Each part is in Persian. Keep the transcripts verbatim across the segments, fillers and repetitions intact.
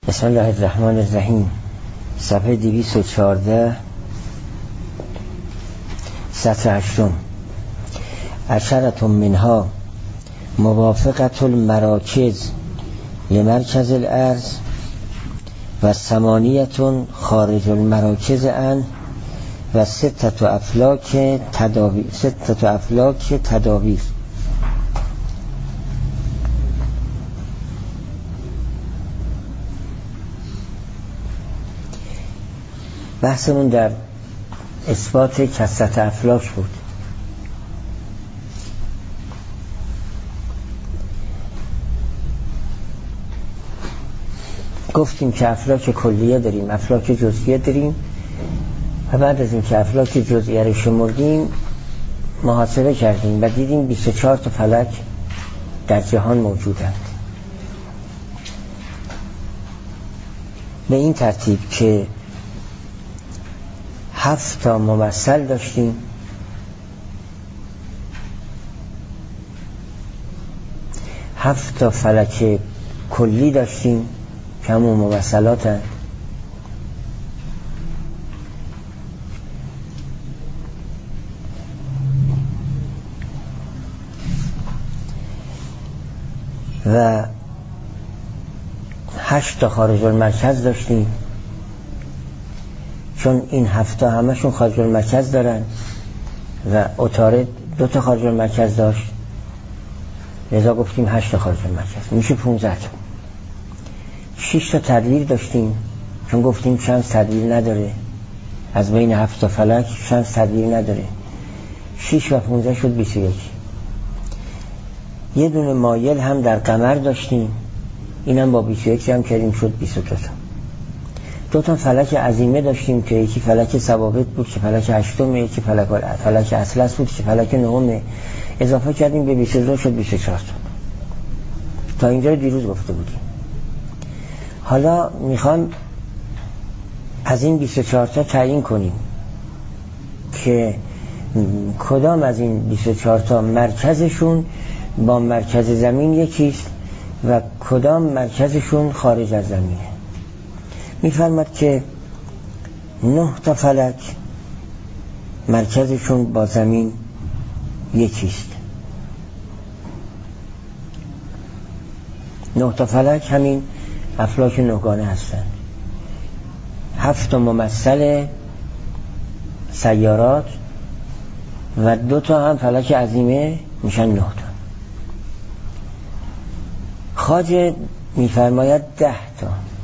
بسم الله الرحمن الرحیم. صفحه دویست و چهارده، سطر هشتم. عشرة منها موافقة المراکز لمرکز الارض و ثمانیة خارج المراکز عنه و ستة افلاک تدابیر ستة افلاک تدابیر. بحثمون در اثبات کثرت افلاک بود. گفتیم که افلاک کلیه داریم، افلاک جزئیه داریم و بعد از این که افلاک جزئیه رو شمردیم محاسبه کردیم و دیدیم بیست و چهار تا فلک در جهان موجودند. به این ترتیب که هفت تا ممثل داشتیم، هفت تا فلک کلی داشتیم که همون ممثلات هست و هشت تا خارج المرکز داشتیم، چون این هفته همشون خارج المرکز دارن و عطارد دو تا خارج المرکز داشت، لذا گفتیم هشت تا خارج المرکز میشه پونزده تا. شش تا تدویر داشتیم، چون گفتیم شمس تدویر نداره، از بین هفت تا فلک شمس تدویر نداره. شش و پونزده شد بیست و یک. یه دونه مایل هم در قمر داشتیم، اینم با بیست و یک جمع کردیم شد بیست و دو تا. دو تا فلک عظیمه داشتیم که یکی فلک ثوابت بود که فلک هشتم، یکی فلک فلک اطلس بود که فلک نهم. اضافه کردیم به بیست و دو شد بیست و چهار تا. تا اینجا دیروز گفته بودیم. حالا میخوام از این بیست و چهار تا تعیین کنیم که کدام از این بیست و چهار تا مرکزشون با مرکز زمین یکیست و کدام مرکزشون خارج از زمینه. میفرماد که نه تا فلک مرکزشون با زمین یکیست. نه تا فلک همین افلاک نهگانه هستند. هفت تا ممثل سیارات و دو تا هم فلک عظیمه میشن نه تا. خواجه میفرماید ده تا.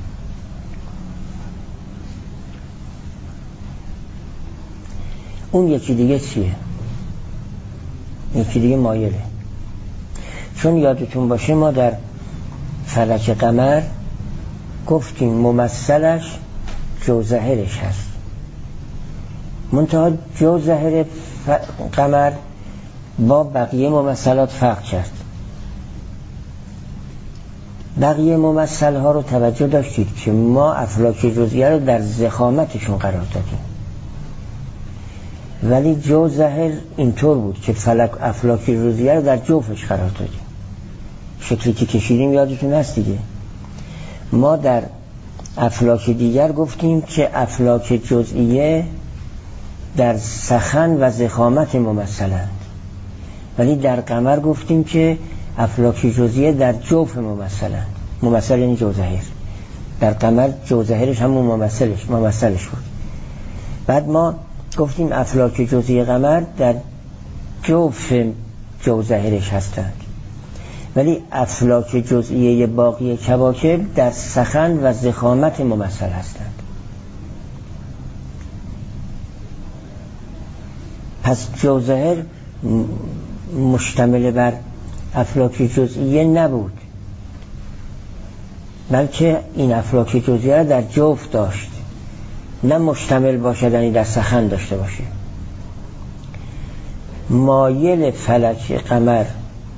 اون یکی دیگه چیه؟ یکی دیگه مایله. چون یادتون باشه ما در فلک قمر گفتیم ممثلش جوزهرش هست، منتها جوزهر قمر با بقیه ممثلات فرق کرد. بقیه ممثل ها رو توجه داشتید که ما افلاک جزئیه رو در ضخامتشون قرار دادیم، ولی جوزهر اینطور بود که فلک افلاک جزئیه رو در جوفش قرار دادیم. شکلی که کشیدیم یادتون هست دیگه. ما در افلاک دیگر گفتیم که افلاک جزئیه در سخن و ضخامت ممثلند، ولی در قمر گفتیم که افلاک جزئیه در جوف ممثلند. ممثل یعنی جوزهر. در قمر جوزهرش همون ممثلش ممثلش بود. بعد ما گفتیم افلاک جزئی قمر در جوف جوزهرش هستند، ولی افلاک جزئیه باقی کواکب در سخن و ضخامت ممثل هستند. پس جوزهر مشتمل بر افلاک جزئیه نبود، بلکه این افلاک جزئیه در جوف داشت، نه مشتمل باشد یعنی در سخن داشته باشه. مایل فلک قمر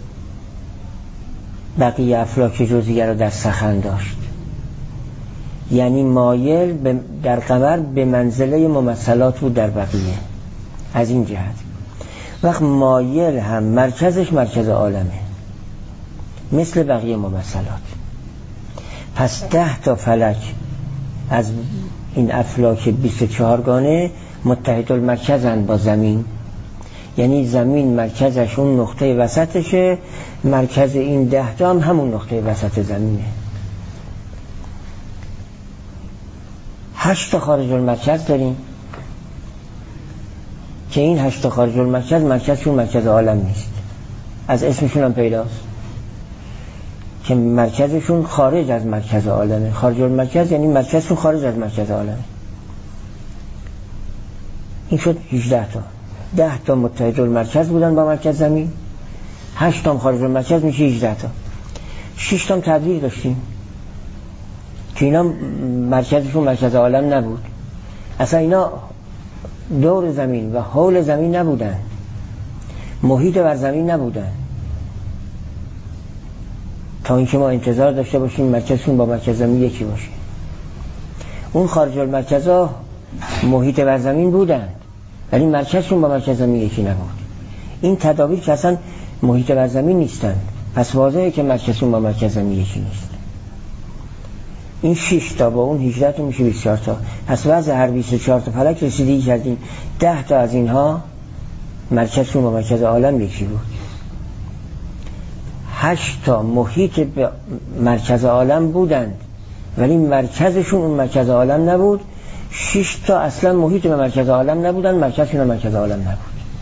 بقیه افلاک جزئیه رو در سخن داشت، یعنی مایل در قمر به منزله ممثلات بود در بقیه. از این جهت وقت مایل هم مرکزش مرکز عالمه مثل بقیه ممثلات. پس ده تا فلک از این افلاک بیست و چهار گانه متحد المرکزن با زمین، یعنی زمین مرکزش اون نقطه وسطشه، مرکز این ده تا هم همون نقطه وسط زمینه. هشت تا خارج المرکز داریم که این هشت تا خارج المرکز مرکزشون مرکز عالم نیست، از اسمشون هم پیداست که مرکزشون خارج از مرکز عالمه. خارج المرکز یعنی مرکزشون خارج از مرکز عالمه. این شد هجده تا. ده تا متحد المرکز بودن با مرکز زمین، هشت تا خارج المرکز میشه هجده تا. شش تا تبدیل داشتیم که اینا مرکزشون مرکز عالم نبود، اصلا اینا دور زمین و حول زمین نبودن، محیط بر زمین نبودن، تا اینکه ما انتظار داشته باشیم مرکزشون با مرکز زمین یکی باشه. اون خارج المرکز ها محیط بر زمین بودن ولی مرکزشون با مرکز زمین یکی نبود. این تدابیر که اصلا محیط بر زمین نیستن، پس واضحه که مرکزشون با مرکز زمین یکی نیست. این شش تا با اون هجده تا میشه بیست و چهار تا. پس وضع هر بیست و چهار تا فلک رسیدگی کردیم. ده تا از اینها مرکزشون با مرکز عالم یکی بود، هشت تا محیط به مرکز عالم بودند ولی مرکزشون اون مرکز عالم نبود، شش تا اصلا محیط به مرکز عالم نبودن، مرکزشون مرکز عالم نبود.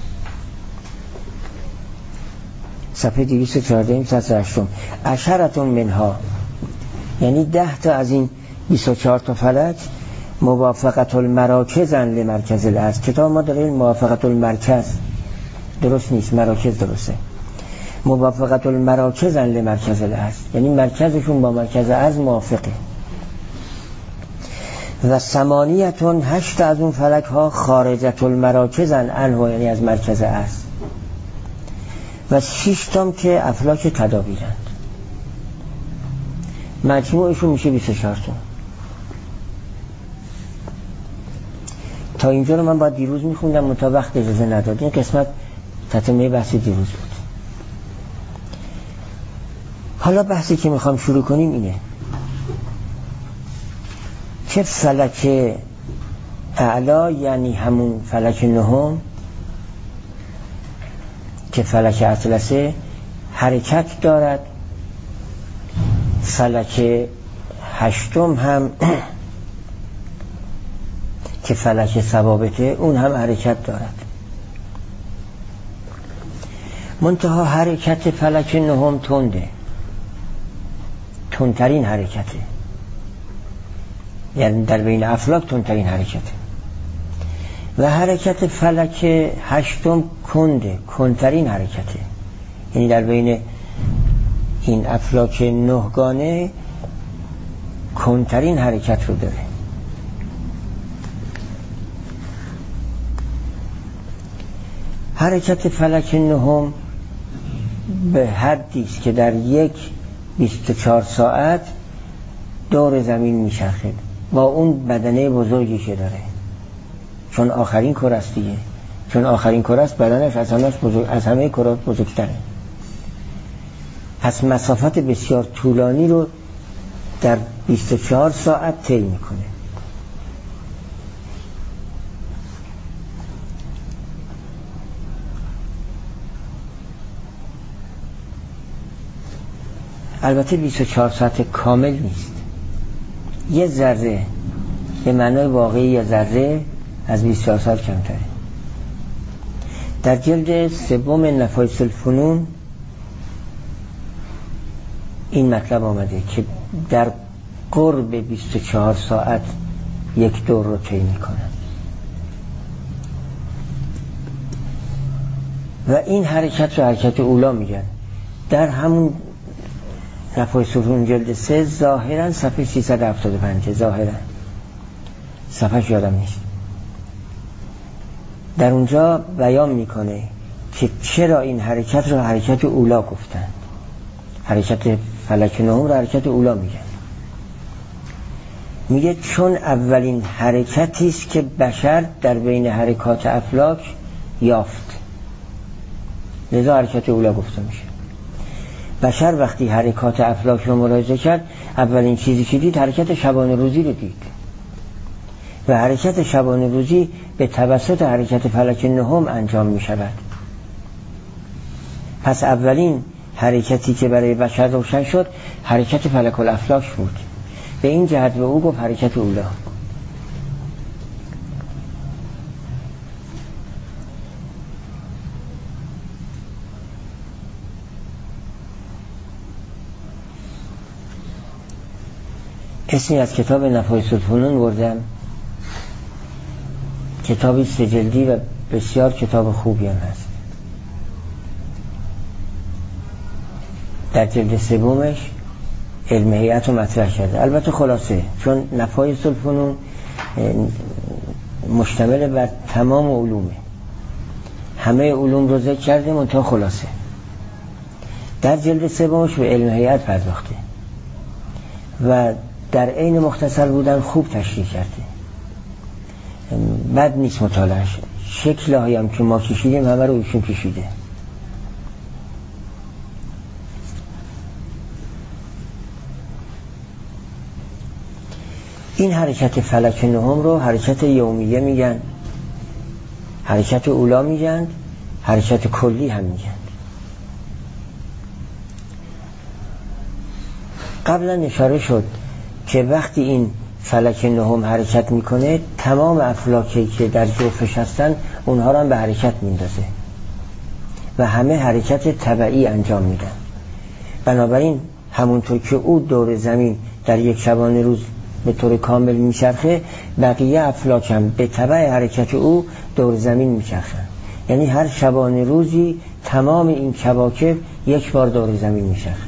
صفحه دویست و چهارده سطر هشتم. عشرتون منها، یعنی ده تا از این بیست و چهار تا فلک موافقت المراکزن لمرکز الاصل. کتاب ما داره موافقت المرکز، درست نیست، مراکز درسته. موافقت المراکزن لمرکز الاصل یعنی مرکزشون با مرکز اصل موافقه. و ثمانیتون، هشت از اون فلک ها خارجت المراکزن عنه یعنی از مرکز اصل. و شش تام که افلاک تدابیرند، مجموعشون میشه بیست و چهار تا. تا اینجا رو من باید دیروز میخوندم منتها وقت اجازه نداد. این قسمت تتمه بحث دیروز بود. حالا بحثی که میخوام شروع کنیم اینه که فلک اعلا یعنی همون فلک نهم که فلک اطلسه حرکت دارد، فلک هشتم هم که فلک ثوابته اون هم حرکت دارد، منتها حرکت فلک نهم تنده، تندترین حرکته، یعنی در بین افلاک تندترین حرکته. و حرکت فلک هشتم کنده، کندترین حرکته، یعنی در بین این افلاک نهگانه کندترین حرکت رو داره. حرکت فلک نهم به حدی است که در یک بیست و چهار ساعت دور زمین میچرخه با اون بدنه بزرگی که داره، چون آخرین کره است دیگه، چون آخرین کره است بدنش از همه بزرگ، از همه کرات بزرگتره. پس مسافت بسیار طولانی رو در بیست و چهار ساعت طی میکنه. البته بیست و چهار ساعت کامل نیست، یه ذره به معنای واقعی یه ذره از بیست و چهار ساعت کمتره. در جلد سوم نفایس الفنون این مطلب آمده که در قرب بیست و چهار ساعت یک دور رو طی میکنن و این حرکت رو حرکت اولا میگن. در همون نفایس الفنون جلد سه ظاهرا صفحه سیصد و هفتاد و پنج، ظاهرا صفحه یادم نیست، در اونجا بیان میکنه که چرا این حرکت رو حرکت اولا گفتن. حرکت فلک نهم رو حرکت اولا میگن. میگه چون اولین حرکتی است که بشر در بین حرکات افلاک یافت، لذا حرکت اولا گفته میشه. بشر وقتی حرکات افلاک رو ملاحظه کرد اولین چیزی که دید حرکت شبانه روزی رو دید و حرکت شبانه روزی به توسط حرکت فلک نهم انجام می شود. پس اولین حرکتی که برای بشر روشن شد حرکت فلک الافلاک بود. به این جهت به او گفت حرکت اولا. اسمی از کتاب نفایس الفنون بردم، کتابی سه جلدی و بسیار کتاب خوبی هم هست. در جلد سومش علم هیئت رو مطرح کرده، البته خلاصه، چون نفایس الفنون مشتمل بر تمام علومه، همه علوم رو ذکر کرده منتها خلاصه. در جلد سومش به علم هیئت پرداخته و در عین مختصر بودن خوب تشریح کرده. بد نیست مطالعهش. شکل هایی هم که ما کشیدیم همه رو ایشون کشیده. این حرکت فلک نهم رو حرکت یومیه میگن، حرکت اولا میگن، حرکت کلی هم میگن. قبلا اشاره شد که وقتی این فلک نهم حرکت میکنه تمام افلاکی که در جوفش هستن اونها رو هم به حرکت میندازه و همه حرکت تبعی انجام میدن. بنابراین همونطور که او دور زمین در یک شبانه روز به طور کامل میچرخه، بقیه افلاک هم به تبع حرکت او دور زمین میچرخن. یعنی هر شبانه روزی تمام این کواکب یک بار دور زمین میچرخن.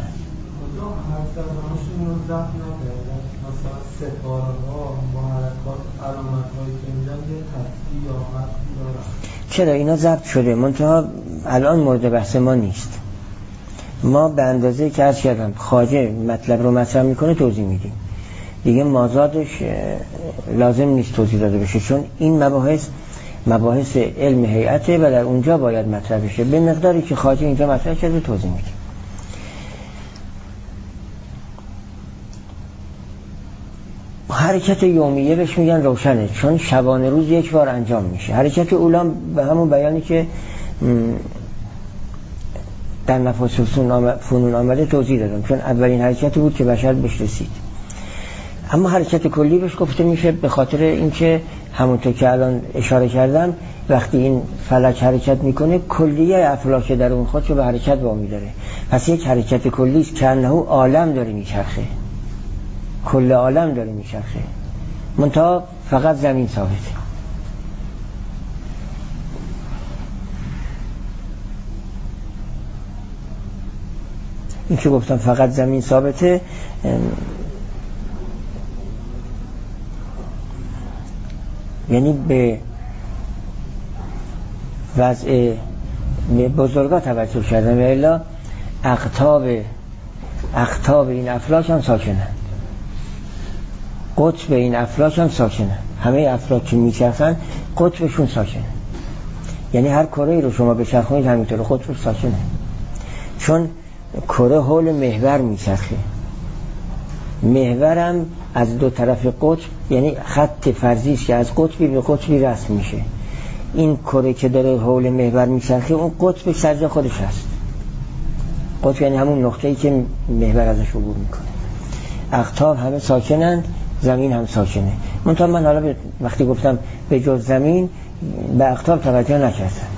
چرا اینا ضبط شده، منتها الان مورد بحث ما نیست. ما به اندازه که عرض کردم خواجه مطلب رو مطرح میکنه توضیح میدیم دیگه، مازادش لازم نیست توضیح داده بشه، چون این مباحث مباحث علم هیئته و در اونجا باید مطرح بشه. به مقداری که خواجه اینجا مطرح کرده توضیح میدیم. حرکت یومیه بهش میگن روشنه، چون شبانه روز یک بار انجام میشه. حرکت اولا به همون بیانی که در نفایس الفنون آمده توضیح دادم، چون اولین حرکتی بود که بشر بهش رسید. اما حرکت کلی بهش گفته میشه به خاطر اینکه همونطور که الان اشاره کردم وقتی این فلک حرکت میکنه کلیه افلاک در اون خودشو به حرکت وامی داره. پس یک حرکت کلی است که انه عالم داره میچرخه، کل عالم داره میچرخه، منتها فقط زمین ثابته. این که گفتم فقط زمین ثابته یعنی به وضع بزرگا توجه کردن و الا اقطاب اقطاب این افلاک هم ساکنن، قطب این افلاک هم ساکنن. همه افلاک که میچرخن قطبشون ساکنه، یعنی هر کره رو شما بچرخونید همینطور قطبش ساکنه، چون کره حول محور میچرخه. محورم از دو طرف قطب، یعنی خط فرضی است که از قطبی به قطبی رسم میشه. این کره که داره حول محور میچرخه اون قطبش در جای خودش هست. قطب یعنی همون نقطه‌ای که محور ازش عبور میکنه. اقطاب همه ساکنند، زمین هم ساکنه. منتها من حالا وقتی گفتم به جز زمین به اقطاب توجه نکردم.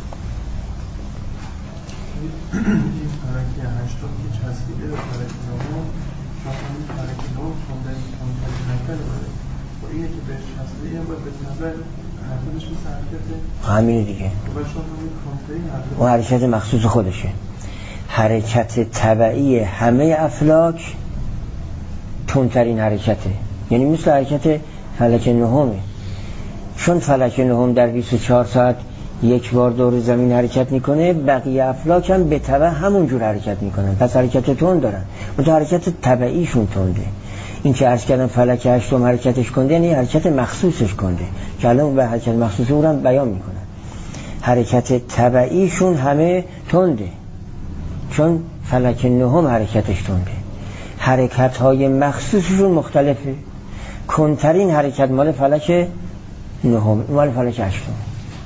همین دیگه، اون حرکت مخصوص خودشه. حرکت تبعی همه افلاک تندترین حرکته، یعنی مثل حرکت فلک نهمه. چون فلک نهم در بیست و چهار ساعت یک بار دور زمین حرکت میکنه، بقیه افلاک هم به تبع همون جور حرکت میکنن، پس حرکت تند دارن، منتها حرکت تبعیشون تنده. این که عرض کردم فلک هشتم حرکتش کنده یعنی حرکت مخصوصش کنده، که الان به حرکت مخصوص او هم بیان میکنن. حرکت تبعیشون همه تنده، چون فلک نهم حرکتش تنده. حرکت های مخصوصشون مختلفه. کنترین حرکت مال فلک نهم، مال فلک هشتم.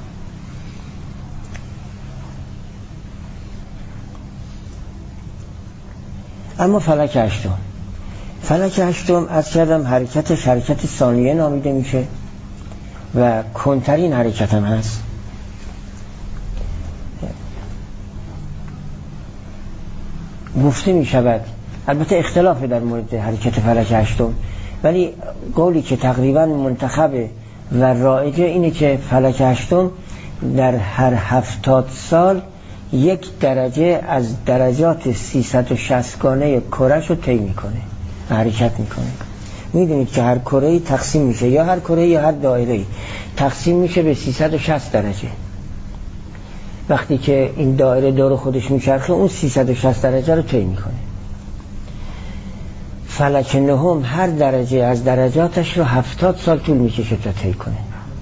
اما فلک هشتم فلک هشتم از کردم حرکتش حرکت ثانیه نامیده میشه و کنترین حرکت هم هست. گفته می شود، البته اختلاف در مورد حرکت فلک هشتم، ولی قولی که تقریبا منتخبه و رایجه اینه که فلک هشتم در هر هفتاد سال یک درجه از درجات سیصد و شصت گانه کره‌شو طی میکنه، حرکت میکنه. میدونید که هر کره‌ای تقسیم میشه، یا هر کره یا هر دایره‌ای تقسیم میشه به سیصد و شصت درجه. وقتی که این دایره دور خودش میچرخه اون سیصد و شصت درجه رو طی میکنه. فلک نهم هر درجه از درجاتش رو هفتاد سال طول میکشه تا طی کنه.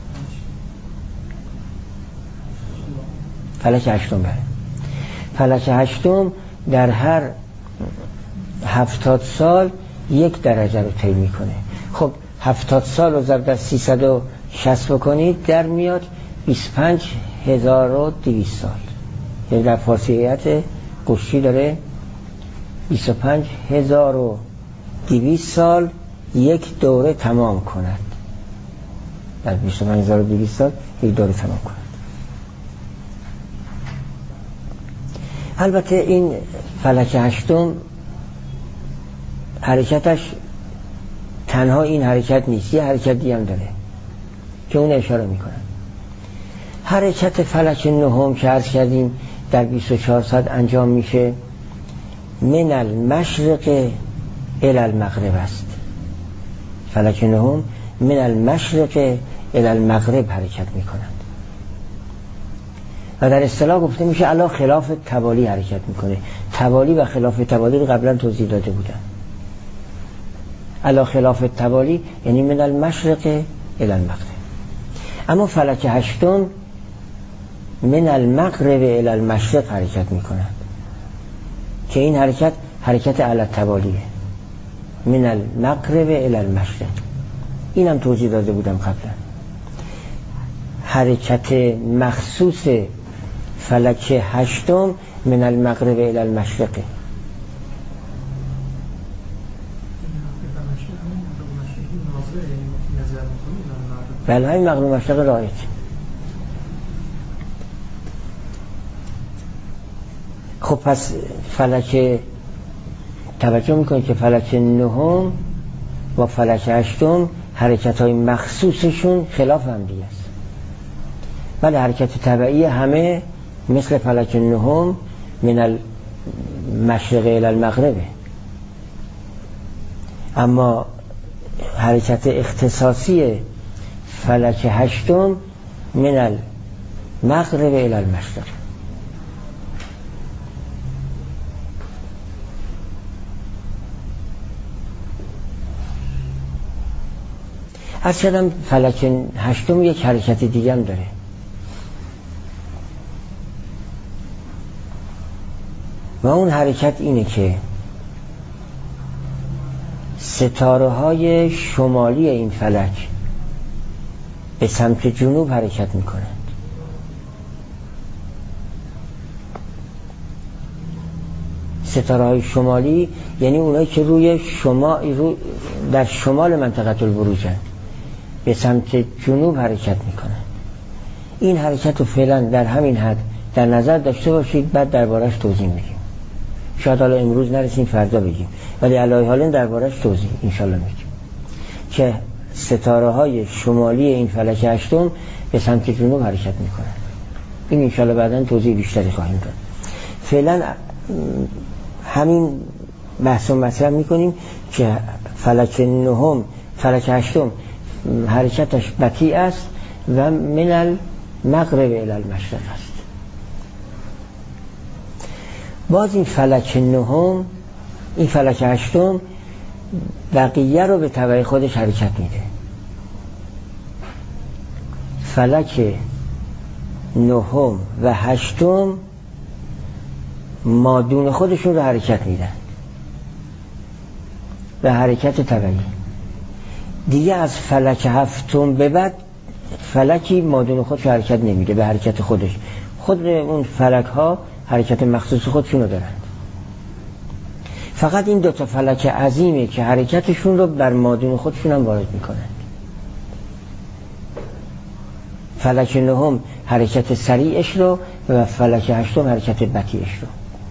فلک هشتم بره. فلک هشتم در هر هفتاد سال یک درجه رو طی میکنه. خب هفتاد سال رو ضرب در سیصد و شصت بکنید در میاد بیست و پنج هزار و دویست سال. یعنی در فارسیت قشی داره بیست و پنج هزار و دویست سال یک دوره تمام کند. در بیست و پنج هزار و دویست سال یک دوره تمام کند. البته این فلک هشتم حرکتش تنها این حرکت نیست، یه حرکت دیگه هم داره که اون اشاره میکنه. حرکت فلک نهم که عرض کردیم در بیست و چهار ساعت انجام میشه، من المشرق الی المغرب است. فلک نهم من المشرق الی المغرب حرکت میکنند و در اصطلاح گفته میشه علا خلاف توالی حرکت میکنه. توالی و خلاف توالی رو قبلا توضیح داده بودم. علا خلاف توالی یعنی من المشرق الی المغرب. اما فلک هشتم من المغرب الی المشرق حرکت میکنند که این حرکت حرکت علی توالیه. من المغرب الی المشرق اینم توضیح داده بودم قبلا. حرکت مخصوص فلک هشتم من المغرب الی المشرق. بله های مغرب مشرق رایج. خب پس فلک توجه میکنید که فلک نهم و فلک هشتم حرکت های مخصوصشون خلاف هم دیگه است. بله حرکت طبیعی همه مثل فلک نهم من المشرق الی المغرب، اما حرکت اختصاصی فلک هشتم من المغرب الی المشرق. از کردم فلک هشتم یک حرکت دیگه هم داره. و اون حرکت اینه که ستاره های شمالی این فلک به سمت جنوب حرکت میکنند. ستاره های شمالی یعنی اونایی که روی شما رو در شمال منطقه البروجن به سمت جنوب حرکت میکنند. این حرکت رو فعلا در همین حد در نظر داشته باشید، بعد دربارش توضیح میدیم. شاید حالا امروز نرسیم فردا بگیم، ولی علی حال دربارش توضیح انشالله میدیم که ستاره های شمالی این فلک هشتم به سمت جنوب حرکت میکنند. این انشالله بعدا توضیح بیشتری خواهیم داد. فعلا همین بحث و مطرح میکنیم که فلک نهم فلک هشتم حرکتش بطیء است و من المغرب الی المشرق است. باز این فلک نهم این فلک هشتم بقیه رو به تبع خودش حرکت میده. فلک نهم و هشتم مادون خودشون رو حرکت میدن. و حرکت طبیعی. دیگه از فلک هفتم به بعد فلکی مادون خودش حرکت نمیده به حرکت خودش. خود اون فلک ها حرکت مخصوص خودشونو دارن. فقط این دوتا فلک عظیمه که حرکتشون رو بر مادون خودشون هم وارد میکنن. فلک نهم حرکت سریعش رو و فلک هشتم حرکت بطیئش رو.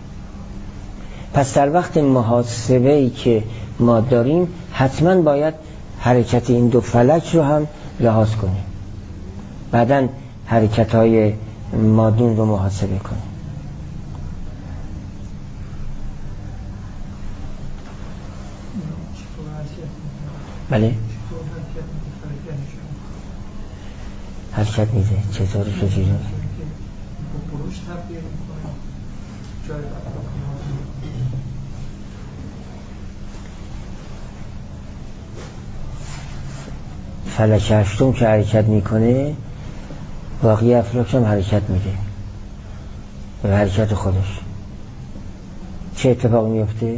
پس در وقت محاسبه‌ای که ما داریم حتما باید حرکت این دو فلک رو هم لحاظ کنیم، بعدن حرکت های مادون رو محاسبه کنیم. بله حرکت میده چطور چجوری فلک هشتم که حرکت میکنه باقی افلاک هم حرکت میده به حرکت خودش. چه اتفاق میفته؟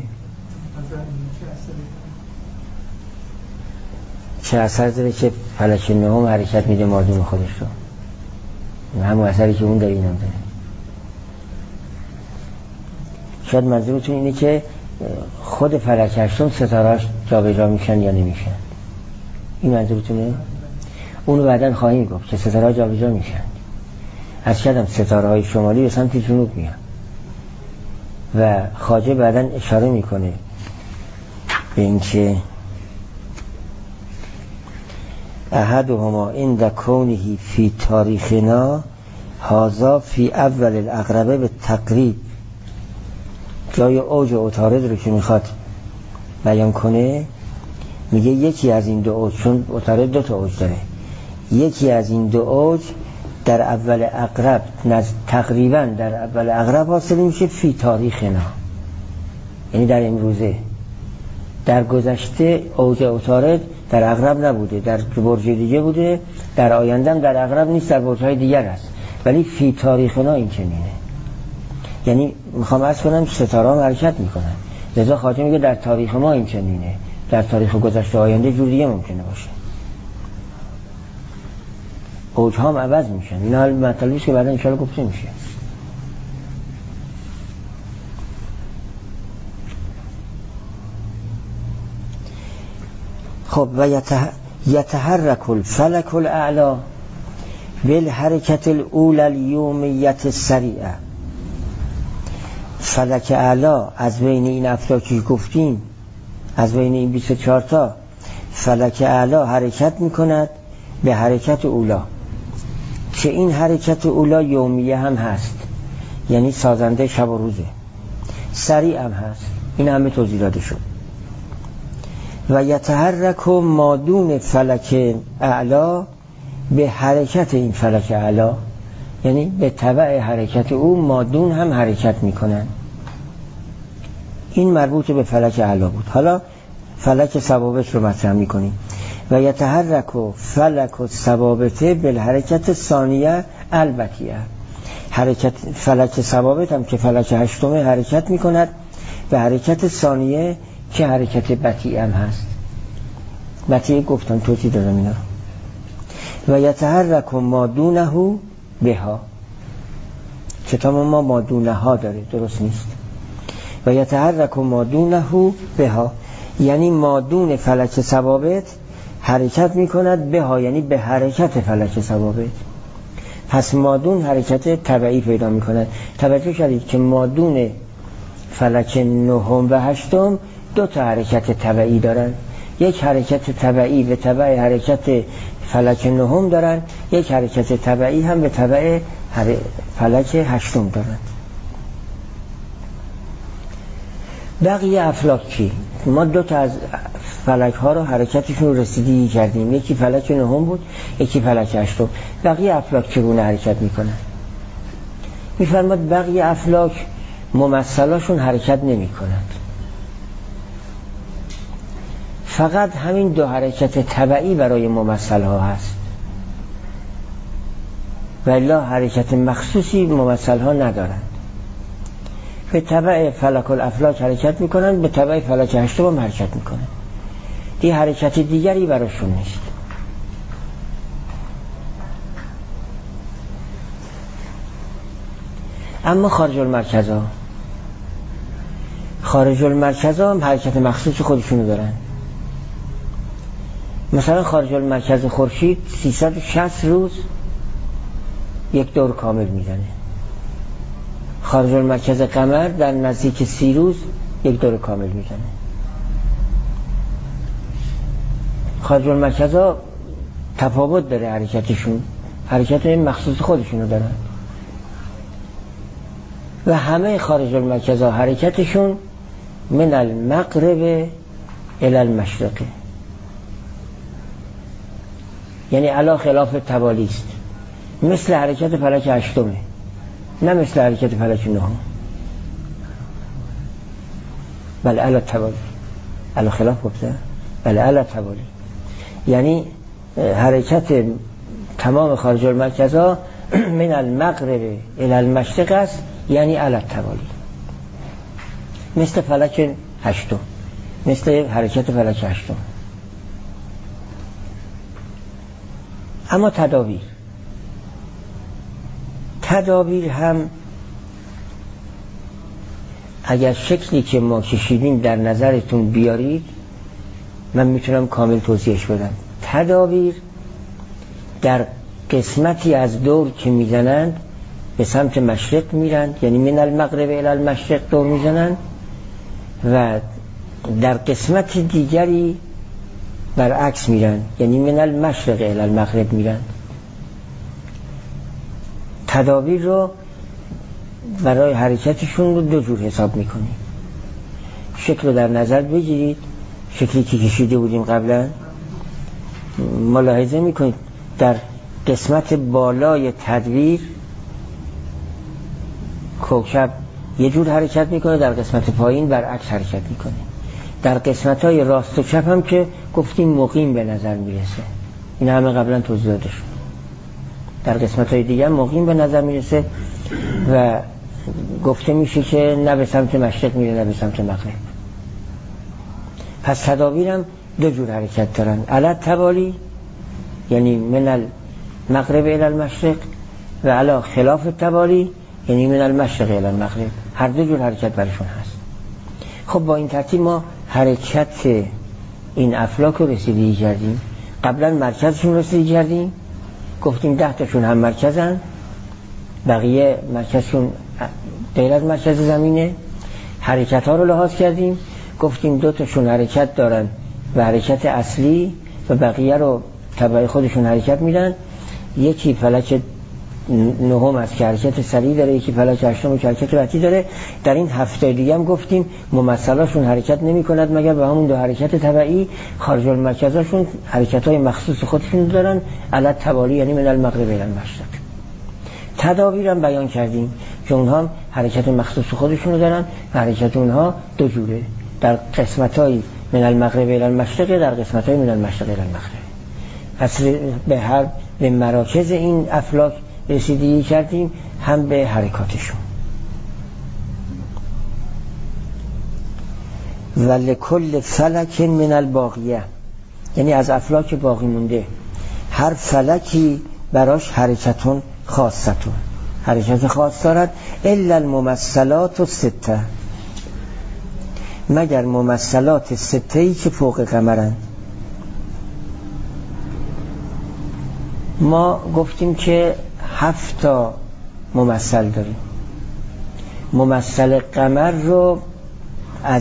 چه اثر داره که فلک نهم حرکت میده مادون خودش رو؟ همون اثری که اون داره اینم داره. شاید منظورتون اینه که خود فلک هشتم ستارهاش جابجا میشن یا نمیشن؟ این منظورتونه؟ اونو بعداً خواهیم گفت که ستاره‌ها جابجا میشن. از کدام ستاره‌های شمالی به سمت جنوب میان و خواجه بعداً اشاره میکنه به اینکه احدهما عند کونه فی تاریخنا هذا فی اول الاقربه به تقریب. جای اوج و عطارد رو که میخواد بیان کنه میگه یکی از این دو اوج، چون عطارد دو تا اوج داره، یکی از این دو اوج در اول اقرب تقریبا در اول اقرب حاصل میشه فی تاریخنا، یعنی در امروزه. در گذشته اوج عطارد در اقرب نبوده، در برج دیگه بوده، در آیندهم در اقرب نیست، در برج‌های دیگر است، ولی فی تاریخنا این چنینه. یعنی میخوام عرض کنم ستاره ها حرکت میکنن، لذا خاطر میگه در تاریخ ما این چنینه، در تاریخ گذشته آینده جور دیگه ممکنه باشه. اوج ها هم عوض میشن. این حال مطلبیست که بعدا انشاءالله گفته میشه. خب و یته... یتحرک الفلک الاعلا بالحرکت الاولى الیومیت السریعه. فلک اعلا از بین این افلاکی گفتیم، از بین این بیست و چهار تا فلک اعلا حرکت میکند به حرکت اولا، که این حرکت اولا یومیه هم هست، یعنی سازنده شب و روزه، سریع هم هست. این همه توضیح داده شد. و یتحرک مادون فلک اعلا به حرکت این فلک اعلا، یعنی به تبع حرکت او مادون هم حرکت میکنن. این مربوط به فلک اعلا بود. حالا فلک ثوابت رو مطرح میکنیم. و یتحرک فلک الثوابت بالحرکت ثانیه البتیه. حرکت فلک ثوابت هم که فلک هشتمه حرکت میکند به حرکت ثانیه که حرکت بطیء هم هست. بطیء گفتم توضیح دادم اینا. و یتحرک مادونه بها. کتاب ما مادونه ها داره، درست نیست. و یتحرک مادونه بها، یعنی مادون فلک ثوابت حرکت میکند بها، یعنی به حرکت فلک ثوابت. پس مادون حرکت تبعی پیدا میکند. توجه کردید که مادون فلک نهم و هشتم دو تا حرکت تبعی دارن. یک حرکت تبعی به تبع حرکت فلک نهم دارن، یک حرکت تبعی هم به تبع فلک هشتم دارن. بقیه افلاک چی؟ ما دو تا از فلک ها رو حرکتشون رسیدگی کردیم، یکی فلک نهم بود، یکی فلک هشتم. بقیه افلاک چگونه حرکت میکنن؟ میفرماد بقیه افلاک ممثلاشون حرکت نمی کنند، فقط همین دو حرکت تبعی برای ممثل ها هست، ولی حرکت مخصوصی ممثل ها ندارند. به تبع فلک الافلاک حرکت میکنند، به تبع فلک هشتم هم حرکت میکنند. دی حرکت دیگری براشون نیست. اما خارج المرکز ها خارج المرکز ها هم حرکت مخصوص خودشونو دارن. مثلا خارج المرکز خورشید سیصد و شصت روز یک دور کامل میزنه. خارج المرکز قمر در نزدیک سی روز یک دور کامل میزنه. خارج المرکز ها تفاوت داره حرکتشون، حرکت مخصوص خودشونو دارن و همه خارج المرکز ها حرکتشون من المغرب الی المشرق، یعنی علا خلاف توالی است، مثل حرکت فلک هشتمه نه مثل حرکت فلک نهم، بل علا توالی، علا خلاف گفته، بل علا توالی، یعنی حرکت تمام خارج المرکز ها من المغرب الی المشرق است، یعنی علا توالی، مثل فلک هشتم، مثل حرکت فلک هشتم. اما تدابیر تدابیر هم اگر شکلی که ما کشیدیم در نظرتون بیارید من میتونم کامل توضیحش بدم. تدابیر در قسمتی از دور که میزنند به سمت مشرق میرند، یعنی من المغرب الی المشرق دور میزنند و در قسمت دیگری برعکس میرن، یعنی من المشرق الی المغرب میرن. تدابیر رو برای حرکتشون رو دو جور حساب میکنیم. شکل رو در نظر بگیرید، شکلی که کشیده بودیم قبلا ملاحظه میکنید در قسمت بالای تدویر کوکب یه جور حرکت میکنه، در قسمت پایین برعکس حرکت میکنه. در قسمت های راست و چپ هم که گفتیم مقیم به نظر میرسه، این همه قبلا توضیح داده شد. در قسمت های دیگه مقیم به نظر میرسه و گفته میشه که نه به سمت مشرق میره نه به سمت مغرب. پس تدابیر هم دو جور حرکت دارن، علی توالی یعنی من المغرب الی المشرق و علی خلاف توالی یعنی من المشرق الی المغرب، هر دو جور حرکت برشون هست. خب با این ترتیب ما حرکت این افلاک رو رسیدگی کردیم. قبلا مرکزشون رسیدگی کردیم، گفتیم ده تاشون هم مرکزن، بقیه مرکزشون غیر از مرکز زمینه. حرکت ها رو لحاظ کردیم، گفتیم دو تاشون حرکت دارن و حرکت اصلی و بقیه رو تبع خودشون حرکت میدن. یکی فلک نهم است که حرکت سریع داره، یکی فلک هشتم که حرکت بطیء داره. در این هفته دیگه هم گفتیم ممثلاشون حرکت نمی کند مگر به همون دو حرکت تبعی. خارج المرکزاشون حرکت های مخصوص خودشون دارن، علی توالی یعنی من المغرب الی المشرق. تدابیر هم بیان کردیم که اونها هم حرکت مخصوص خودشون دارن و حرکت اونها دو جوره، در قسمت های من المغرب الی المشرق، در قسمت های من المشرق الی المغرب. پس به هر به مراکز این افلاک رسیدگی کردیم، هم به حرکاتشون. و لکل فلک من الباقیه، یعنی از افلاک باقی مونده هر فلکی براش حرکتون خاصتون، حرکت خاص دارد. الا الممثلات السته، مگر ممثلات سته‌ای که فوق قمرن. ما گفتیم که هفت تا ممثل داریم. ممثل قمر رو از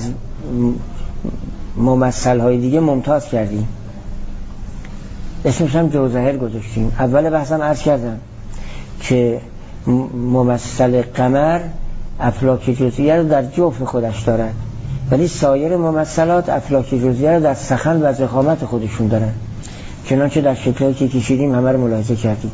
ممثل های دیگه ممتاز کردیم، اسمش هم جوزهر گذاشتیم. اول بحثم عرض کردم که ممثل قمر افلاک جزئیه رو در جوف خودش دارد، ولی سایر ممثلات افلاک جزئیه رو در سخن و ضخامت خودشون دارن، چنانچه در شکل‌هایی که کشیدیم همه رو ملاحظه کردید.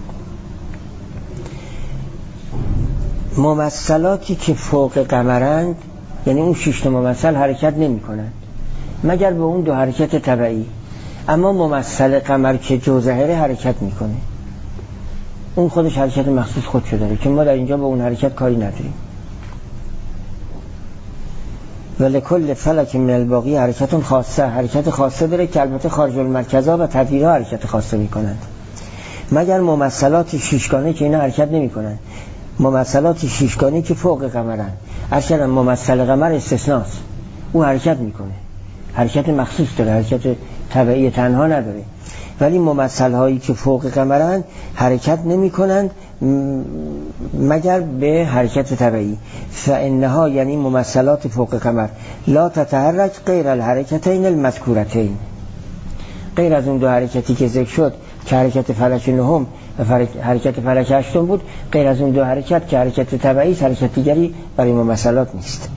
ممثلاتی که فوق قمرند یعنی اون شش تا ممثل حرکت نمی کنند مگر به اون دو حرکت تبعی، اما ممثل قمر که جوزهره حرکت میکنه، اون خودش حرکت مخصوص خودشو داره که ما در اینجا به اون حرکت کاری نداریم. ولی کل فلک من الباقی حرکت خاصه، حرکت خاصه داره که البته خارج المرکزها و تدویرها حرکت خاصه میکنند، مگر ممثلات شیشگانه که اینا حرکت نمی کنند. ممثلات شیشگانه که فوق قمرن، اصلا ممثل قمر استثناست، او حرکت میکنه، حرکت مخصوص داره، حرکت طبیعی تنها نداره. ولی ممثل هایی که فوق قمرن حرکت نمی کنند مگر به حرکت طبیعی. فانها یعنی ممثلات فوق قمر لا تتحرک غیر الحرکتین المذکورتین، غیر از اون دو حرکتی که ذکر شد که حرکت فلک نهم و حرکت فلک هشتم بود، غیر از اون دو حرکت که حرکت طبیعی است، حرکت دیگری برای ممثلات نیست.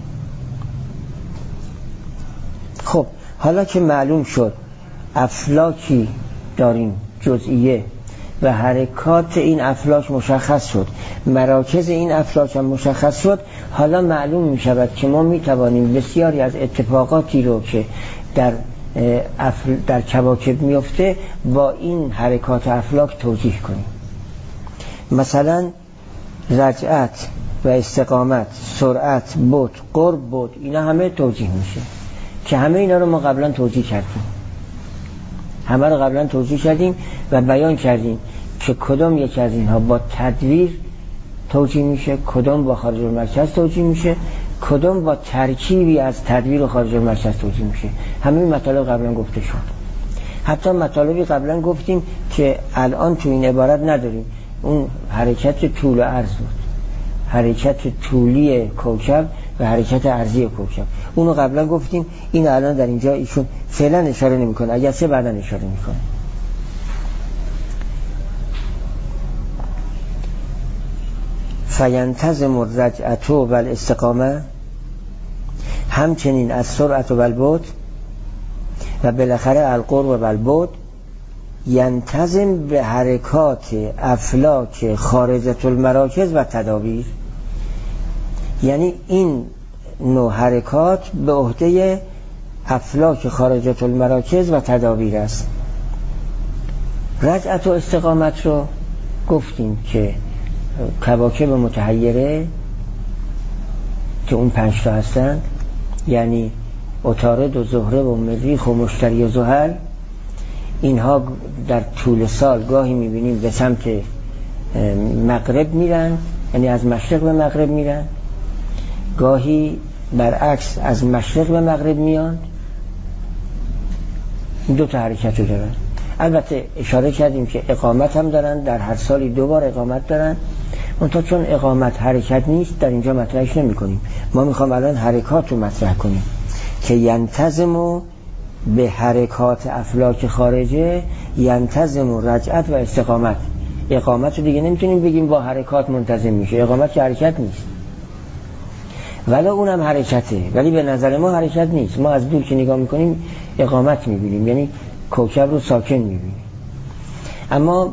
خب حالا که معلوم شد افلاکی داریم جزئیه و حرکات این افلاک مشخص شد، مراکز این افلاک هم مشخص شد، حالا معلوم می شود که ما می توانیم بسیاری از اتفاقاتی رو که در افل در کواکب میفته با این حرکات افلاک توجیه کنیم. مثلا رجعت و استقامت، سرعت، بعد، قرب، بعد، اینا همه توجیه میشه که همه اینا رو ما قبلا توجیه کردیم، همه رو قبلا توجیه کردیم و بیان کردیم که کدام یک از اینها با تدویر توجیه میشه، کدام با خارج المرکز توجیه میشه، کدام با ترکیبی از تدویر و خارج المرکز توجیه میشه. همه این مطالب قبلا گفته شد. حتی مطالبی قبلا گفتیم که الان تو این عبارت نداریم، اون حرکت طول و عرض بود، حرکت طولی کوکب و حرکت عرضی کوکب، اونو قبلا گفتیم. این الان در اینجا ایشون فعلا اشاره نمیکنه، اگر چه بعدا اشاره میکنه. فینتظم الرجعت و الاستقامه، همچنین از سرعت و البعد و بالاخره القرب و البعد، ینتظم به حرکات افلاک خارجة المراکز و تدابیر. یعنی این نوع حرکات به عهده افلاک خارجة المراکز و تدابیر است. رجعت و استقامت رو گفتیم که کواکب متحیره که اون پنج تا هستند، یعنی عطارد و زهره و مریخ و مشتری و زحل، اینها در طول سال گاهی میبینیم به سمت مغرب میرن، یعنی از مشرق به مغرب میرن، گاهی برعکس از مشرق به مغرب میان. دو تا حرکت رو دارن. البته اشاره کردیم که اقامت هم دارن، در هر سالی دو بار اقامت دارن، منتها چون اقامت حرکت نیست در اینجا مطرحش نمی کنیم. ما میخوام الان حرکات رو مطرح کنیم که ینتظم به حرکات افلاک خارجه، ینتظم رجعت و استقامت. اقامت رو دیگه نمیتونیم بگیم با حرکات منتظم میشه، اقامت که حرکت نیست، ولی اونم حرکته، ولی به نظر ما حرکت نیست. ما از دور که نگاه میکنیم اقامت میبینیم، یعنی کوکب رو ساکن میبینیم، اما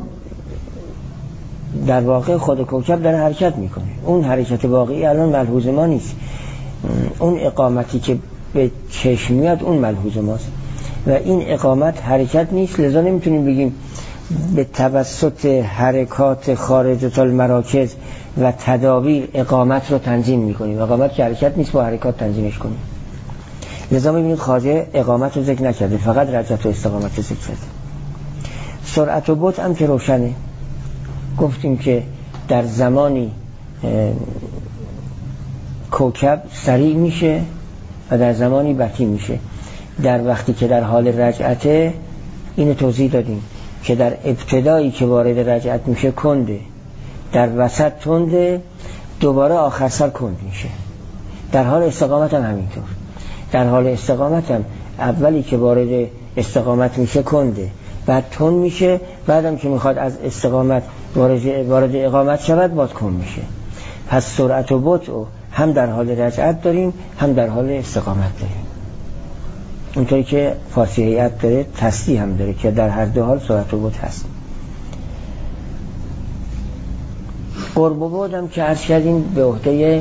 در واقع خود کوکب داره حرکت میکنه. اون حرکت واقعی الان ملحوظ ما نیست، اون اقامتی که به چشم میاد اون ملحوظ ماست و این اقامت حرکت نیست. لذا نمیتونیم بگیم به توسط حرکات خارج المراکز و تدابیر اقامت رو تنظیم میکنیم. اقامت که حرکت نیست با حرکات تنظیمش کنیم. لذا میبینید خواجه اقامت رو ذکر نکرده، فقط رجعت و استقامت رو ذکر کرده. سرعت و بعد هم که روشنه، گفتیم که در زمانی کوکب سریع میشه و در زمانی بطیء میشه. در وقتی که در حال رجعته اینو توضیح دادیم که در ابتدایی که وارد رجعت میشه کنده، در وسط تنده، دوباره آخر سر کند میشه. در حال استقامت هم همینطور. در حال استقامت هم اولی که وارد استقامت میشه کنده، بعد تند میشه، بعدم که میخواد از استقامت وارد وارد اقامت شود باز کند میشه. پس سرعت و بطء هم در حال رجعت داریم هم در حال استقامت داریم. اونطوری که فارسی هیئت داره تصریح هم داره که در هر دو حال سرعت و بطء هست. قرب و بعد هم که عرض کردیم به عهده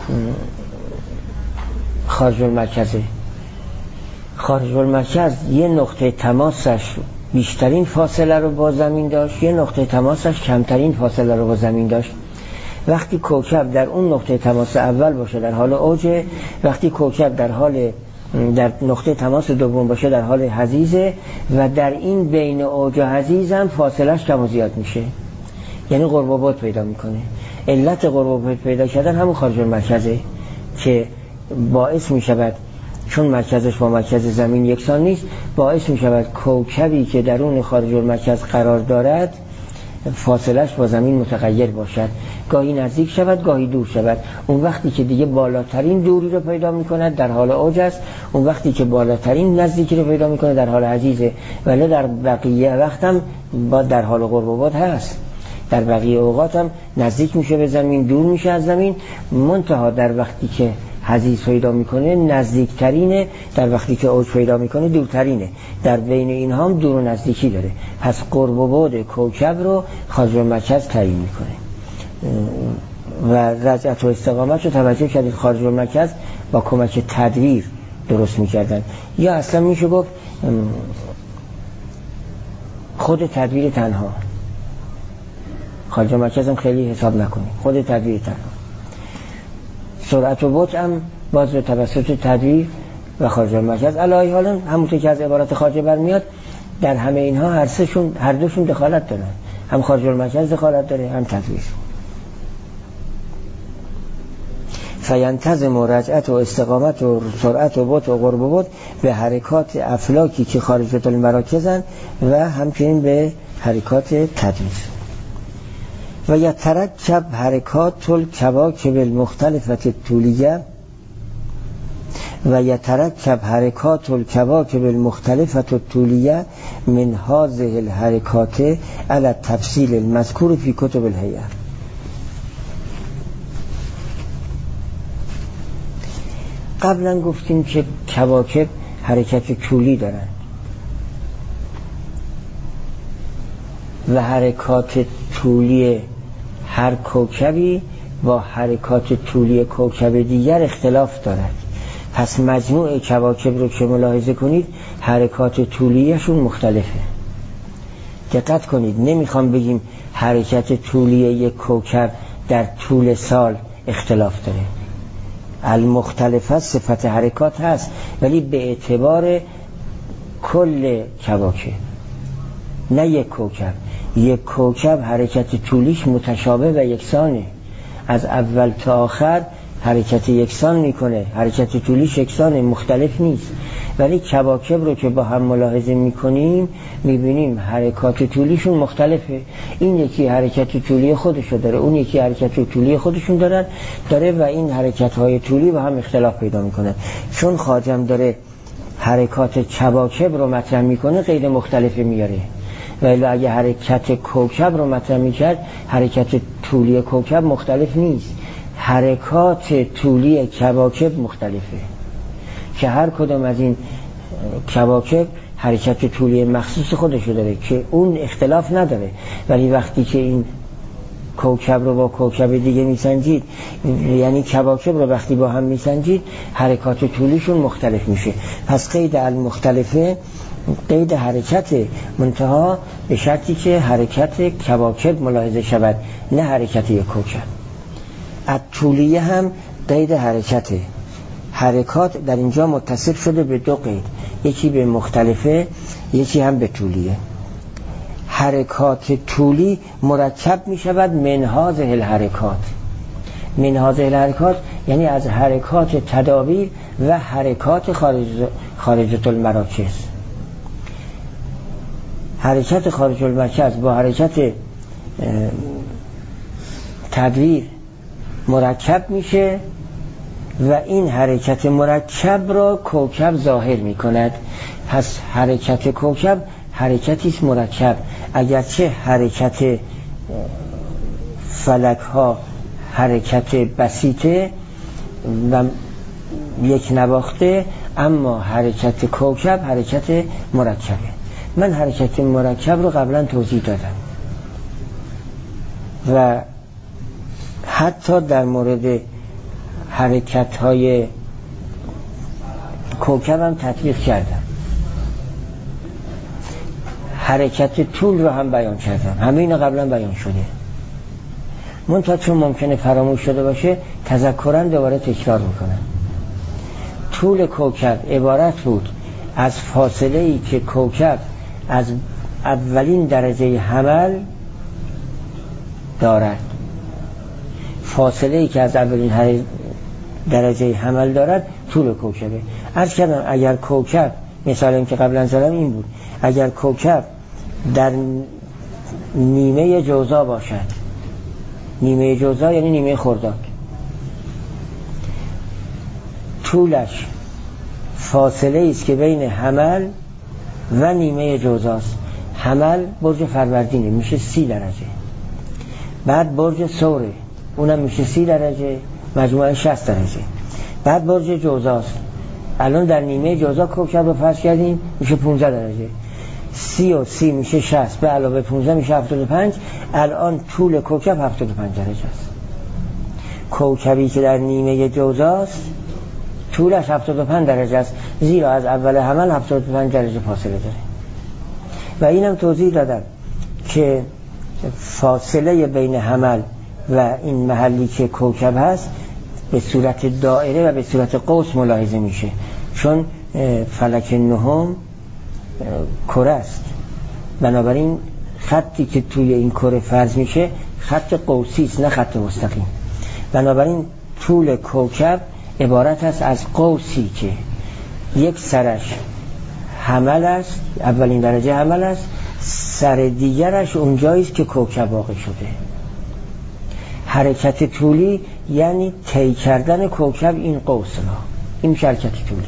خارج المرکزه. خارج المرکز یه نقطه تماسش بیشترین فاصله رو با زمین داشت، یه نقطه تماسش کمترین فاصله رو با زمین داشت وقتی کوکب در اون نقطه تماس اول باشه در حال اوج، وقتی کوکب در حال در نقطه تماس دوم باشه در حال حضیضه، و در این بین اوج و حضیض هم فاصلش کم و زیاد میشه، یعنی قرب و بعد پیدا میکنه. علت قرب و بعد پیدا کردن همون خارج المرکزه که باعث میشود، چون مرکزش با مرکز زمین یکسان نیست، باعث میشود کوکبی که درون خارج المرکز قرار دارد فاصلش با زمین متغیر باشد، گاهی نزدیک شود گاهی دور شود. اون وقتی که دیگه بالاترین دوری رو پیدا میکند در حال اوج است، اون وقتی که بالاترین نزدیکی رو پیدا میکنه در حال حضیضه، ولی در بقیه وقت هم با در حال قرب و بعد هست، در بقیه اوقات هم نزدیک میشه به زمین دور میشه از زمین، منتها در وقتی که حضیض پیدا میکنه نزدیکترینه، در وقتی که اوج پیدا میکنه دورترینه، در بین اینها هم دور و نزدیکی داره. پس قرب و بعد کوکب رو خارج المرکز تعیین میکنه. و رجعت و استقامت رو توجه کردید خارج المرکز با کمک تدویر درست میکردن، یا اصلا میشه گفت خود تدویر تنها، خارج المرکز هم خیلی حساب نکنید، خود تدویر تنها. سرعت و بطء هم باز به توسط تدویر و خارج المرکز. علاوه حالا همونطور که از عبارت خارجه برمیاد، در همه اینها هر سهشون هر دوشون دخالت دارن، هم خارج المرکز دخالت داره هم تدویر. فینتظم و رجعت و استقامت و سرعت و بطء و قرب و بعد به حرکات افلاکی که خارج المراکزن و همچنین به حرکات تدویر. و یترکب حرکات الکواکب المختلفة الطولیه و یترکب حرکات الکواکب المختلفة الطولیه من هذه الحرکات علی التفصیل المذکور فی کتب الهیئه. قبلا گفتیم که کواکب حرکت طولی دارن و حرکات طولی هر کوکبی با حرکات طولی کوکب دیگر اختلاف دارد. پس مجموع کواکب رو که ملاحظه کنید حرکات طولیشون مختلفه. دقت کنید، نمیخوام بگیم حرکت طولی یک کوکب در طول سال اختلاف داره. المختلفه صفت حرکات هست، ولی به اعتبار کل کواکب، نه یک کوکب. یک کوکب حرکت طولیش متشابه و یکسانه، از اول تا آخر حرکت یکسان میکنه، حرکت طولیش یکسانه، مختلف نیست. ولی کواکب رو که با هم ملاحظه میکنیم میبینیم حرکات طولیشون مختلفه. این یکی حرکت طولی خودشو داره، اون یکی حرکت طولی خودشون دارن داره و این حرکت های طولی با هم اختلاف پیدا میکنه. چون خواجم داره حرکات کواکب رو مطرح میکنه غیر مختلفه میاره، ولی اگه حرکت کوکب رو مطرح میکرد حرکت طولی کوکب مختلف نیست، حرکات طولی کواکب مختلفه، که هر کدام از این کواکب حرکت طولی مخصوص خودشو داره که اون اختلاف نداره. ولی وقتی که این کوکب رو با کوکب دیگه میسنجید، یعنی کواکب رو وقتی با هم میسنجید حرکات طولیشون مختلف میشه. پس قید المختلفه قید حرکت، منتها به شرطی که حرکت کواکب ملاحظه شود، نه حرکت یک کوکب. الطولیه هم قید حرکته. حرکات در اینجا متصل شده به دو قید، یکی به مختلفه یکی هم به طولیه. حرکات طولی مرکب می شود من هذه الحرکات. من هذه الحرکات یعنی از حرکات تدابیر و حرکات خارج خارجة المراکز. حرکت خارج المرکز با حرکت تدویر مرکب میشه و این حرکت مرکب را کوکب ظاهر میکند. پس حرکت کوکب حرکتی است مرکب، اگرچه حرکت فلک ها حرکت بسیطه و یک نواخته، اما حرکت کوکب حرکت مرکبه. من حرکت مرکب رو قبلا توضیح دادم و حتی در مورد حرکت های کوکب هم تطبیق کردم، حرکت طول رو هم بیان کردم، همه اینا قبلا بیان شده. منتها چون ممکنه فراموش شده باشه تذکرن دوباره تکرار میکنن. طول کوکب عبارت بود از فاصله ای که کوکب از اولین درجه حمل دارد، فاصله ای که از اولین درجه حمل دارد طول کوکبه. عرض کردم اگر کوکب، مثال این که قبلا زدم این بود، اگر کوکب در نیمه جوزا باشد، نیمه جوزا یعنی نیمه خرداد، طولش فاصله است که بین حمل و نیمه جوزاست. حمل برج فروردینه میشه سی درجه، بعد برج ثوره اونم میشه سی درجه، مجموعه شصت درجه، بعد برج جوزاست. الان در نیمه جوزا کوکب رو فرض کردیم میشه پانزده درجه، سی و سی میشه شصت به علاوه پانزده میشه هفتاد و پنج. الان طول کوکب هفتاد و پنج درجه است. کوکبی که در نیمه جوزاست طولش هفتاد و پنج درجه است، زیرا از اول حمل هفتاد و پنج درجه فاصله داره. و اینم توضیح دادم که فاصله بین حمل و این محلی که کوکب هست به صورت دائره و به صورت قوس ملاحظه میشه، چون فلک نهم کره است، بنابراین خطی که توی این کره فرض میشه خط قوسی است نه خط مستقیم. بنابراین طول کوکب عبارت است از قوسی که یک سرش حمل است، اولین درجه حمل است، سر دیگرش اونجایی است که کوکب واقع شده. حرکت طولی یعنی طی کردن کوکب این قوس را، این میشه حرکت طولی.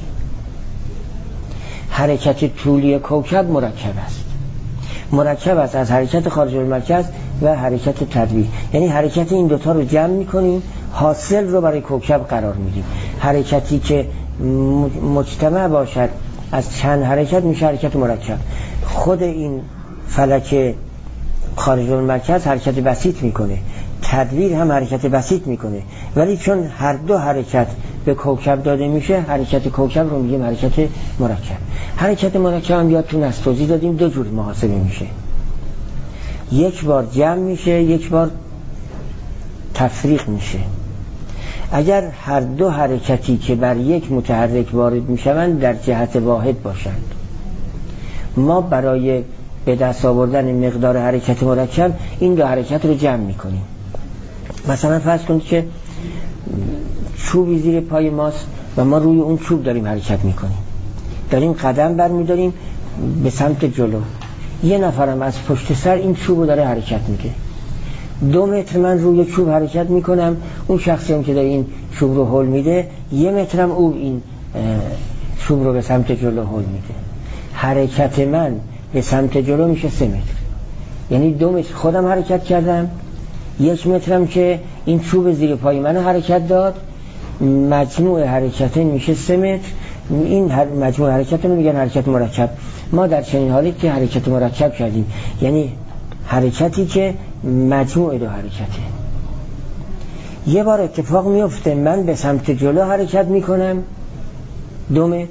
حرکت طولی کوکب مرکب است، مرکب است از حرکت خارج المرکز و حرکت تدویر، یعنی حرکت این دوتا رو جمع میکنیم، حاصل رو برای کوکب قرار میدیم. حرکتی که مجتمع باشد از چند حرکت میشه حرکت مرکب. خود این فلک خارج المرکز حرکت بسیط میکنه، تدویر هم حرکت بسیط میکنه، ولی چون هر دو حرکت به کوکب داده میشه حرکت کوکب رو میگیم حرکت مرکب. حرکت مرکب هم یادتون از توضیح دادیم دو جور محاسبه میشه، یک بار جمع میشه یک بار تفریق میشه. اگر هر دو حرکتی که بر یک متحرک وارد میشوند در جهت واحد باشند، ما برای به دست آوردن مقدار حرکت مرکب این دو حرکت رو جمع میکنیم. مثلا فرض کنید که چوبی زیر پای ماست و ما روی اون چوب داریم حرکت میکنیم، داریم قدم برمیداریم به سمت جلو، یه نفرم از پشت سر این چوب رو داره حرکت میده. دو متر من روی چوب حرکت میکنم، اون شخصی هم که داره این چوب رو هل میده یه مترم او این چوب رو به سمت جلو هل میده. حرکت من به سمت جلو میشه سه متر، یعنی دو متر خودم حرکت کردم، یک مترم که این چوب زیر پای من حرکت داد، مجموع حرکتین میشه سه متر. این مجموع حرکت رو میگن حرکت مرکب. ما در چنین حالی که حرکت مرکب کردیم، یعنی حرکتی که مجموع دو حرکته. یه بار اتفاق میفته من به سمت جلو حرکت میکنم دو متر،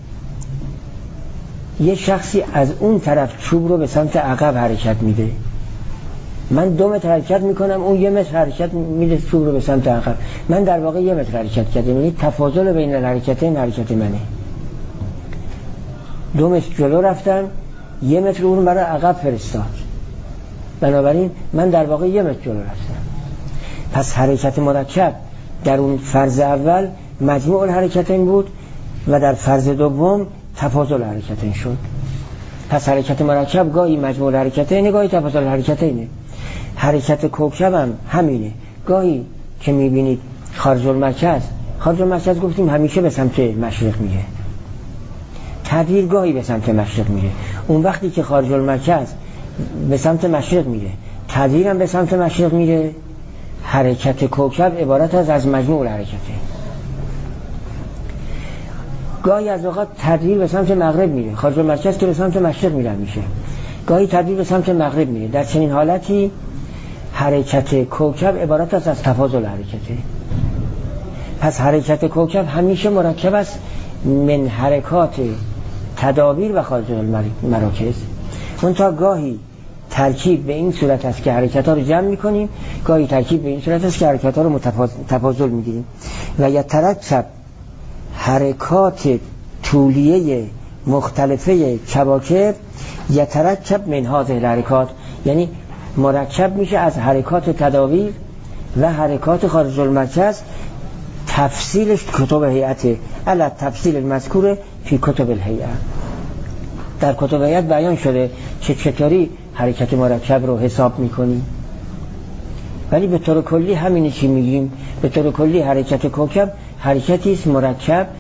یه شخصی از اون طرف چوب رو به سمت عقب حرکت میده، من دو متر حرکت میکنم اون یه متر حرکت میده چوب رو به سمت عقب، من در واقع یه متر حرکت کردم، یعنی تفاضل بین الحرکتین حرکت منه. دو متر جلو رفتم، یه متر اون برای عقب فرستاد، بنابراین من در واقع یه متر جلو رفتم. پس حرکت مرکب در اون فرض اول مجموع الحرکتین بود و در فرض دوم تفاضل حرکتین شد. پس حرکت مرکب گاهی مجموع الحرکتین گاهی تفاضل الحرکتینه. حرکت کوکب هم همینه، گاهی که میبینید خارج المرکز، خارج المرکز گفتیم همیشه به سمت مشرق میره، تدویر گاهی به سمت مشرق میره. اون وقتی که خارج المرکز به سمت مشرق میره، تدویر هم به سمت مشرق میره، حرکت کوکب عبارت از از مجموع الحرکته. گاهی از اوقات تدویر به سمت مغرب میره، خارج المرکز که به سمت مشرق میره میشه، گاهی تدویر به سمت مغرب میره. در چنین حالتی حرکت کوکب عبارت است از تفاضل حرکته. پس حرکت کوکب همیشه مرکب است من حرکات تدابیر و خارج المراکز. منتها گاهی ترکیب به این صورت است که حرکت ها رو جمع میکنیم، گاهی ترکیب به این صورت است که حرکت ها رو تفاضل میگیریم. و یترکب حرکات طولیه مختلفه کواکب یترکب من هذه الحرکات، یعنی مرکب میشه از حرکات تداویر و حرکات خارج المرکز. تفصیلش کتب هیئته علی تفصیل المذکور فی کتب الهیئه، در کتب هیئت بیان شده که چطوری حرکت مرکب رو حساب میکنیم. ولی به طور کلی همینی که میگیم، به طور کلی حرکت کوکب حرکتی است مرکب